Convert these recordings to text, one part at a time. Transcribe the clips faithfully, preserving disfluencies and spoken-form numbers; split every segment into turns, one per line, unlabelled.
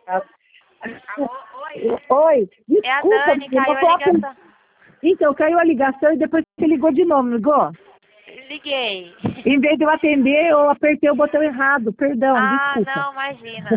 Alô, oi?
Oi,
É a
desculpa,
Dani,
eu
caiu
tô
a
aqui-
ligação.
Então, caiu a ligação e depois você ligou de novo, não ligou?
Liguei.
Em vez de eu atender, eu apertei o botão errado, perdão,
Ah,
desculpa.
não, imagina.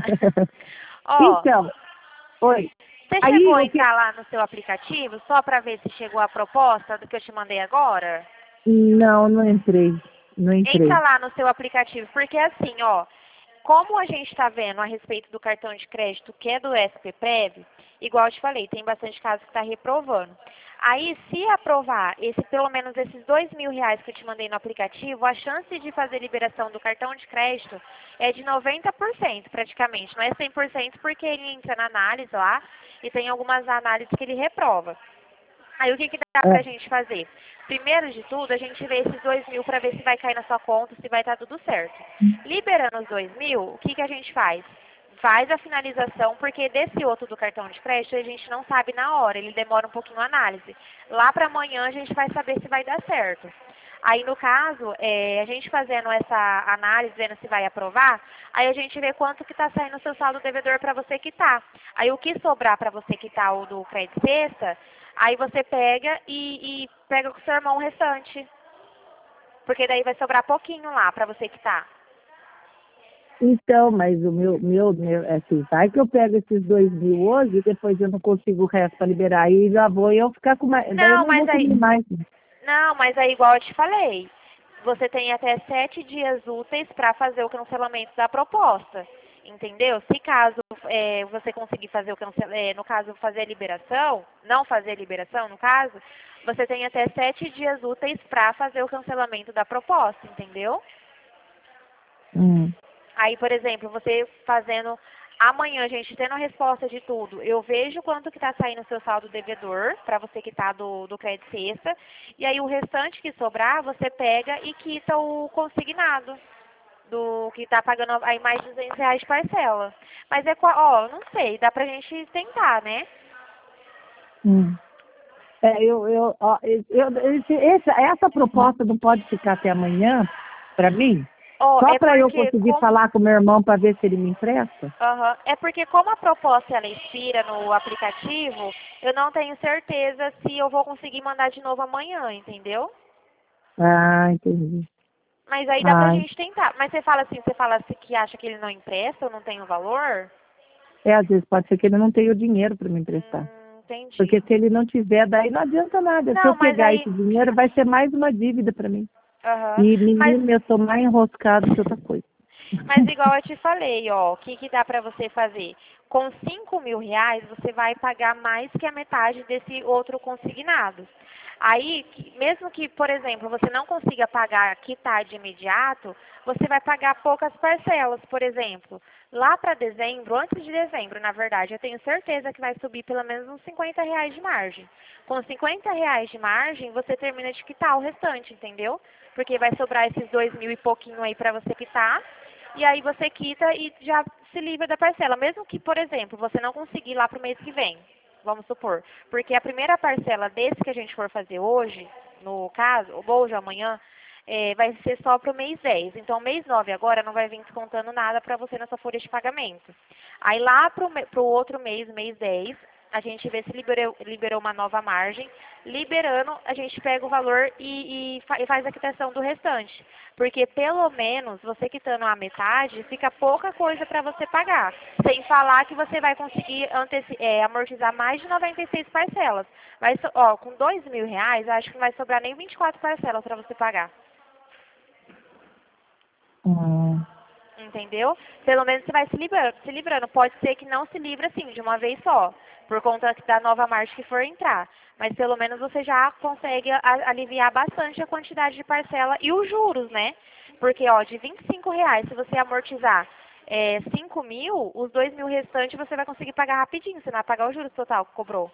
Ó,
Então, oi.
você
Aí,
chegou a
o que...
entrar lá no seu aplicativo só para ver se chegou a proposta do que eu te mandei agora?
Não, não entrei, não entrei.
Entra lá no seu aplicativo, porque assim, ó, como a gente está vendo a respeito do cartão de crédito que é do S P Prev, igual eu te falei, tem bastante casos que está reprovando. Aí, se aprovar esse, pelo menos esses dois mil reais que eu te mandei no aplicativo, a chance de fazer liberação do cartão de crédito é de noventa por cento praticamente. Não é cem por cento porque ele entra na análise lá e tem algumas análises que ele reprova. Aí o que, que dá pra
É.
gente fazer? Primeiro de tudo, a gente vê esses dois mil para ver se vai cair na sua conta, se vai estar tudo certo. Liberando os dois mil, o que, que a gente faz? Faz a finalização, porque desse outro do cartão de crédito a gente não sabe na hora, ele demora um pouquinho a análise. Lá para amanhã a gente vai saber se vai dar certo. Aí, no caso, é, a gente fazendo essa análise, vendo se vai aprovar, aí a gente vê quanto que está saindo o seu saldo devedor para você quitar. Aí, o que sobrar para você quitar o do crédito sexta, aí você pega e, e pega com o seu irmão o restante. Porque daí vai sobrar pouquinho lá para você quitar.
Então, mas o meu, meu, meu, é assim, vai que eu pego esses dois mil hoje e depois eu não consigo o resto para liberar. Aí já vou eu ficar com mais. Daí eu
Não,
não vou
mas aí...
comer mais.
Não, mas aí igual eu te falei, você tem até sete dias úteis para fazer o cancelamento da proposta, entendeu? Se caso é, você conseguir fazer o cancelamento, no caso fazer a liberação, não fazer a liberação, no caso, você tem até sete dias úteis para fazer o cancelamento da proposta, entendeu?
Hum.
Aí, por exemplo, você fazendo amanhã, gente, tendo a resposta de tudo, eu vejo quanto que está saindo o seu saldo devedor, para você quitar do, do crédito sexta, e aí o restante que sobrar, você pega e quita o consignado, do que está pagando aí mais de duzentos reais de parcela. Mas é, qua- ó, não sei, dá pra gente tentar, né?
Hum. É, eu, eu, ó, eu, eu- esse, essa, essa proposta não pode ficar até amanhã para mim?
Ó,
Só
é
para eu
porque
conseguir
como
falar com meu irmão para ver se ele me empresta?
Aham. É porque como a proposta ela expira no aplicativo, eu não tenho certeza se eu vou conseguir mandar de novo amanhã, entendeu?
Ah, entendi.
Mas aí dá pra
Ah,
gente tentar. Mas você fala assim, você fala assim que acha que ele não empresta ou não tem o valor?
é, às vezes pode ser que ele não tenha o dinheiro para me emprestar.
Hum, entendi.
Porque se ele não tiver, daí não adianta nada. Se eu
Não, mas
pegar
aí.
esse dinheiro, vai ser mais uma dívida para mim.
Aham.
E,
Mas
menino, eu estou mais enroscado que outra coisa.
Mas igual eu te falei, ó, o que, que dá pra você fazer? Com cinco mil reais, você vai pagar mais que a metade desse outro consignado. Aí, que- mesmo que, por exemplo, você não consiga pagar, quitar de imediato, você vai pagar poucas parcelas, por exemplo. Lá para dezembro, antes de dezembro, na verdade, eu tenho certeza que vai subir pelo menos uns cinquenta reais de margem. Com cinquenta reais de margem, você termina de quitar o restante, entendeu? Porque vai sobrar esses dois mil e pouquinho aí para você quitar. E aí você quita e já se livra da parcela. Mesmo que, por exemplo, você não conseguir lá para o mês que vem, vamos supor. Porque a primeira parcela desse que a gente for fazer hoje, no caso, ou hoje ou amanhã, é, vai ser só para o mês dez. Então, o mês nove agora não vai vir descontando nada para você na sua folha de pagamento. Aí lá para o outro mês, mês dez, a gente vê se liberou, liberou uma nova margem. Liberando, a gente pega o valor e, e, fa- e faz a quitação do restante. Porque pelo menos, você quitando a metade, fica pouca coisa para você pagar. Sem falar que você vai conseguir anteci- é, amortizar mais de noventa e seis parcelas. Vai, so- ó, com dois mil reais, acho que não vai sobrar nem vinte e quatro parcelas para você pagar.
Hum.
Entendeu? Pelo menos você vai se livrando, se livrando. Pode ser que não se livre assim, de uma vez só, por conta da nova margem que for entrar. Mas pelo menos você já consegue a- aliviar bastante a quantidade de parcela e os juros, né? Porque, ó, de vinte e cinco reais, se você amortizar é, cinco mil, os dois mil restantes você vai conseguir pagar rapidinho. Você não vai pagar o juros total que cobrou.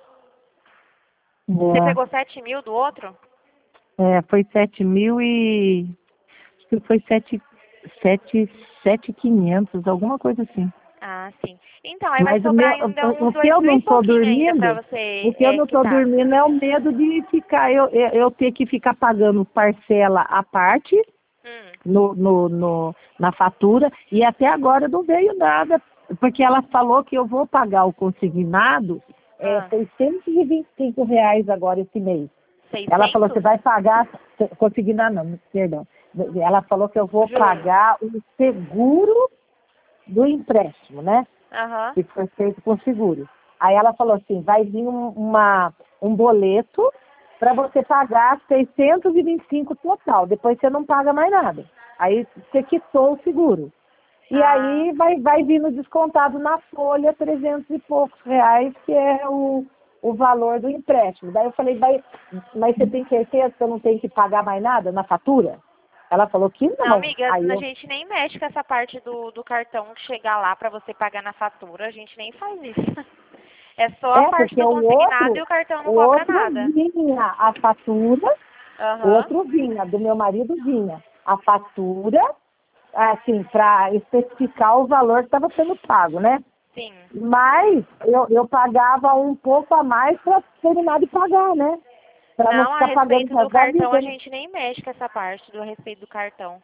Você pegou sete mil do outro?
É, é, foi sete mil e... Acho que foi sete, sete, sete quinhentos, alguma coisa assim.
Ah, sim. Então, aí vai
Mas o, meu,
sobrar ainda
o,
uns
o que
dois
eu
mil
não
e
estou
pouquinho ainda pra
dormindo,
você
o que eu
é,
não estou
quitar.
dormindo é o medo de ficar, eu, eu eu ter que ficar pagando parcela à parte
Hum.
no, no, no, na fatura, e até agora não veio nada porque ela falou que eu vou pagar o consignado é,
Ah.
seiscentos e vinte e cinco reais agora esse mês.
seiscentos?
Ela falou que vai pagar, consignado não, perdão. Ela falou que eu vou
Juro.
pagar o seguro do empréstimo, né?
Aham.
Que foi feito com seguro. Aí ela falou assim, vai vir um, uma, um boleto para você pagar seiscentos e vinte e cinco total. Depois você não paga mais nada. Aí você quitou o seguro. E
Ah.
aí vai, vai vindo descontado na folha trezentos e poucos reais, que é o, o valor do empréstimo. Daí eu falei, vai, mas você tem certeza que eu não tenho que pagar mais nada na fatura? Ela falou que não.
Não, amiga,
Aí
a
eu,
gente nem mexe com essa parte do, do cartão chegar lá pra você pagar na fatura. A gente nem faz isso. É só a
é,
parte
porque
do
o
consignado
outro,
e o cartão não
o
cobra
outro
nada.
vinha a fatura, o
Aham.
outro vinha, do meu marido vinha a fatura, assim, para especificar o valor que estava sendo pago, né?
Sim.
Mas eu, eu pagava um pouco a mais para terminar de pagar, né? Para não
Não, a
ficar pagando
respeito do
resto da
cartão,
vida,
a
né?
gente nem mexe com essa parte do a respeito do cartão.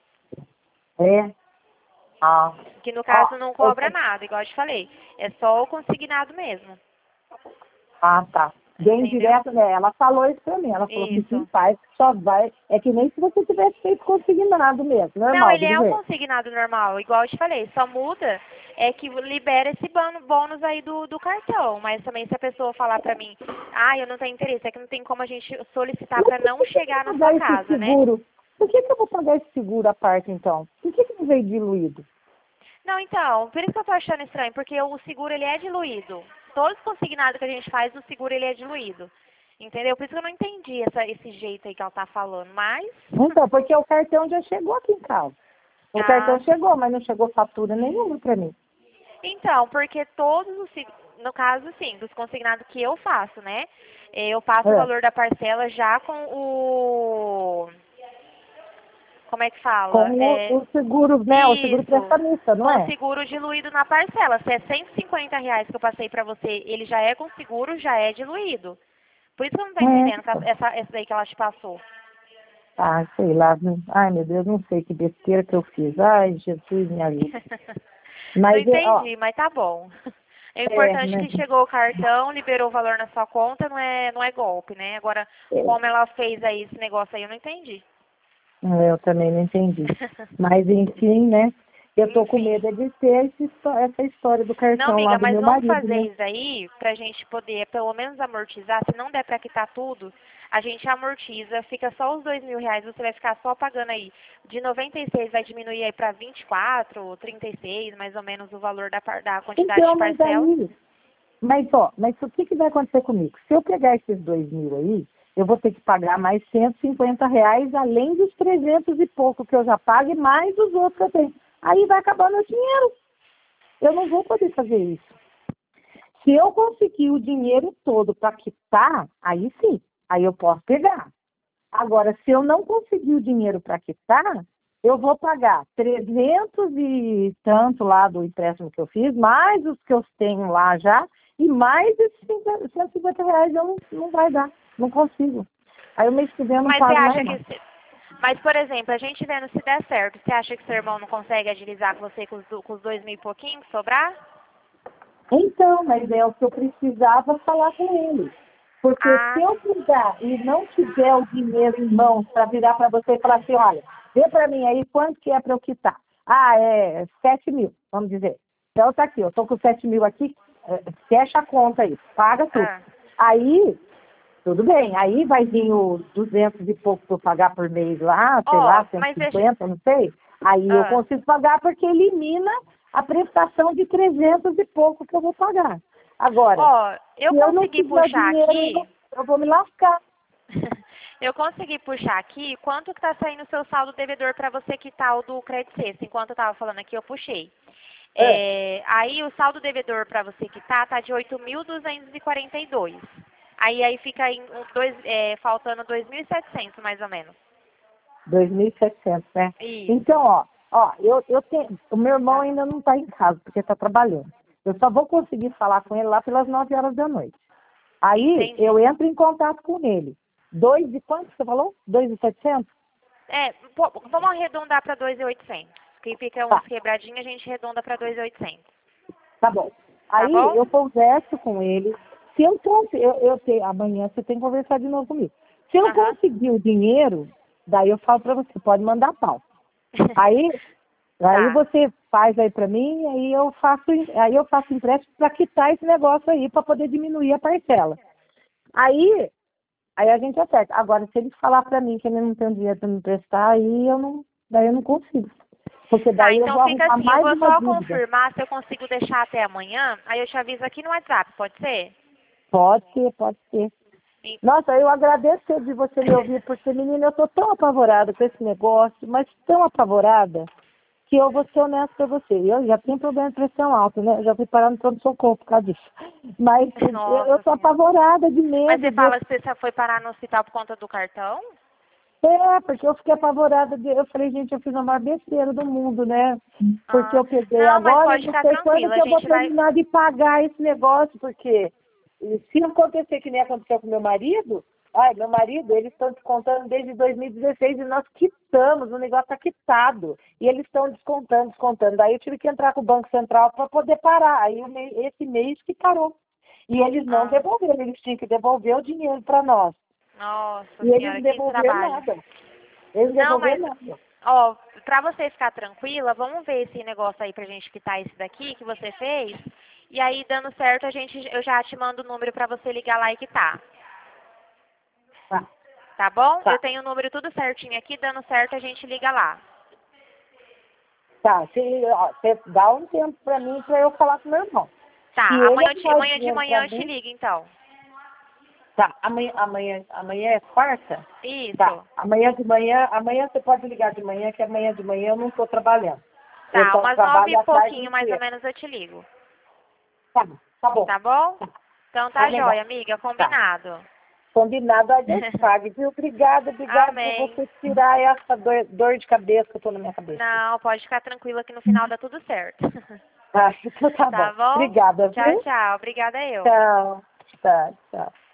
É. Ah.
Que no
Ó,
caso não
eu-
cobra nada, igual eu te falei. É só o consignado mesmo.
ah, tá. Bem
Entendeu?
direto, né? Ela falou isso pra mim. Ela falou que quem
Isso.
faz só vai. É que nem se você tivesse feito consignado mesmo,
Não,
normal,
ele
do
é um
governo.
consignado normal, igual eu te falei. Só muda é que libera esse bano- bônus aí do, do cartão. Mas também se a pessoa falar pra mim, ah, eu não tenho interesse, é que não tem como a gente solicitar
Mas
pra
por
não
que, que eu vou
chegar na sua
pagar esse
casa, né?
seguro? Por que, que eu vou pagar esse seguro à parte, então? Por que, que não veio diluído?
Não, então, por isso que eu tô achando estranho, porque o seguro ele é diluído. Todos os consignados que a gente faz, o seguro ele é diluído. Entendeu? Por isso que eu não entendi essa, esse jeito aí que ela tá falando, mas...
Então, porque o cartão já chegou aqui em casa. O
Ah,
cartão chegou, mas não chegou fatura nenhuma pra mim.
então, porque todos os, sig- no caso, sim, dos consignados que eu faço, né? eh, Eu passo o
É.
valor da parcela já com o, como é que fala?
Com o,
É,
o seguro, né? O seguro
isso,
prestamista, não
com o
é?
seguro diluído na parcela. Se é cento e cinquenta reais que eu passei pra você, ele já é com seguro, já é diluído. Por isso que eu não tô entendendo essa,
É.
essa, essa daí que ela te passou.
Ah, sei lá. viu? Ai, meu Deus, não sei que besteira que eu fiz. Ai, Jesus, me ajuda.
Não
Mas, é, ó,
entendi, mas tá bom. É
é,
importante
né?
que chegou o cartão, liberou o valor na sua conta, não é, não é golpe, né? Agora, como
É,
ela fez aí esse negócio aí, eu não entendi.
eu também não entendi. Mas, enfim, né? Eu tô com
Enfim.
medo de ter esse histó- essa história do
Não,
cartão lá
amiga,
do
mas
meu
vamos
marido,
fazer
né?
isso aí pra gente poder pelo menos amortizar. Se não der pra quitar tudo, a gente amortiza, fica só os dois mil reais, você vai ficar só pagando aí. De noventa e seis vai diminuir aí pra vinte e quatro, trinta e seis, mais ou menos o valor da, par- da quantidade de
Então, mas
parcela.
aí, mas ó, mas o que, que vai acontecer comigo? Se eu pegar esses dois mil aí, eu vou ter que pagar mais cento e cinquenta reais, além dos trezentos e pouco que eu já pago, e mais os outros que eu tenho. Aí vai acabar meu dinheiro. Eu não vou poder fazer isso. Se eu conseguir o dinheiro todo para quitar, aí sim, aí eu posso pegar. Agora, se eu não conseguir o dinheiro para quitar, eu vou pagar trezentos e tanto lá do empréstimo que eu fiz, mais os que eu tenho lá já, e mais esses cinquenta, cento e cinquenta reais eu não, não vai dar, não consigo. Aí o mês que vem eu não
Mas você
pago
acha
mais
que...
nada.
se- Mas, por exemplo, a gente vendo se der certo, você acha que seu irmão não consegue agilizar com você com os, do- com os dois mil e pouquinho que sobrar?
Então, mas é o que eu precisava falar com ele. Porque
Ah,
se eu pegar e não tiver o dinheiro em mãos para virar para você e falar assim, olha, vê para mim aí quanto que é para eu quitar. Ah, é sete mil, vamos dizer. Então tá aqui, eu tô com sete mil aqui, eh, fecha a conta aí, paga tudo.
ah.
Aí, tudo bem, aí vai vir os duzentos e pouco para eu pagar por mês lá, sei
Ó,
lá, cento
mas
e
deixa...
cinquenta, não sei. Aí eu
Ah,
consigo pagar porque elimina a prestação de trezentos e pouco que eu vou pagar. Agora,
ó, eu
se eu não
consegui
tiver
puxar
dinheiro, eu
aqui...
vou eu vou me lascar.
Eu consegui puxar aqui quanto que tá saindo o seu saldo devedor para você quitar o do crédito sexto. Enquanto eu tava falando aqui, eu puxei.
É,
É, aí o saldo devedor para você quitar tá de oito mil duzentos e quarenta e dois. Aí aí fica em um, dois, é, faltando dois mil e setecentos mais ou menos.
dois mil e setecentos, né?
Isso.
Então, ó, ó, eu, eu tenho, o meu irmão ainda não está em casa, porque está trabalhando. Eu só vou conseguir falar com ele lá pelas nove horas da noite. Aí, eu
Entendi.
entro em contato com ele. Dois e quanto você falou? Dois e setecentos?
É, pô, vamos arredondar para dois mil e oitocentos. Que fica uns
Tá,
quebradinhos, a gente arredonda para dois mil e oitocentos.
Tá bom. Aí
bom?
eu converso com ele. Se eu conseguir, eu, eu te, amanhã você tem que conversar de novo comigo. Se eu
Uhum.
conseguir o dinheiro, daí eu falo pra você, pode mandar pau. Aí, aí
Tá.
você faz aí pra mim, aí eu faço, aí eu faço empréstimo pra quitar esse negócio aí, pra poder diminuir a parcela. Aí, aí a gente acerta. Agora, se ele falar pra mim que ele não tem dinheiro pra me emprestar, aí eu não, daí eu não consigo. Porque
Tá,
daí eu
então
vou
fica
arrumar
assim, eu
mais
vou
uma
só
dívida.
confirmar se eu consigo deixar até amanhã, aí eu te aviso aqui no WhatsApp, pode ser?
Pode ser, pode ser.
E-
Nossa, eu agradeço de você me ouvir, porque, menina, eu tô tão apavorada com esse negócio, mas tão apavorada, que eu vou ser honesta pra você. Eu já tenho problema de pressão alta, né? Eu já fui parar no pronto-socorro por causa disso. Mas eu, eu
Nossa
tô
Senhora.
apavorada de
Mas você
medo. De eu...
fala que você só foi parar no hospital por conta do cartão?
É, porque eu fiquei apavorada. De... Eu falei, gente, eu fiz a maior besteira do mundo, né? Porque
Ah,
eu peguei
não, mas
agora, eu
pode
não
ficar
sei quando
tranquila,
que
a
eu vou
gente vai...
terminar de pagar esse negócio, porque se acontecer que nem aconteceu com meu marido, ai, meu marido, eles estão descontando desde dois mil e dezesseis e nós quitamos, o negócio está quitado. E eles estão descontando, descontando. Daí eu tive que entrar com o Banco Central para poder parar. Aí o mês- esse mês que parou. E eles não
Ah,
devolveram, eles tinham que devolver o dinheiro para nós.
nossa
E eles
Senhora,
não
que
devolveram
trabalho.
nada. Eles não
Não, mas,
devolveram nada.
ó, pra você ficar tranquila, vamos ver esse negócio aí pra gente quitar esse daqui que você fez. E aí, dando certo, a gente, eu já te mando o número pra você ligar lá e quitar.
Tá,
Tá bom? Eu
tá.
tenho o número tudo certinho aqui, dando certo, a gente liga lá.
Tá, se, ó, você dá um tempo para mim para eu falar com meu irmão. Se
Tá,
ele
amanhã, eu te-
arrumar o
amanhã de
dinheiro para
manhã eu te
mim,
ligo, então.
tá, amanhã, amanhã, amanhã é quarta? Tá,
Isso.
amanhã de manhã, amanhã você pode ligar de manhã, que amanhã de manhã eu não estou trabalhando. Eu
Tá,
só
umas nove e
trabalho a tarde
pouquinho mais ou
inteira.
menos eu te ligo.
Tá, tá bom.
Tá bom?
Tá,
Então
tá
tá
legal.
jóia, amiga,
Tá.
combinado.
Combinado, a Deus pague, viu? Obrigada, obrigada por
Amém.
você tirar essa dor, dor de cabeça que eu tô na minha cabeça.
Não, pode ficar tranquila que no final dá tudo certo.
Ah, então tá
Tá
bom.
bom?
Obrigada,
Tchau,
viu?
tchau. Obrigada eu.
Tchau. Tá, tchau.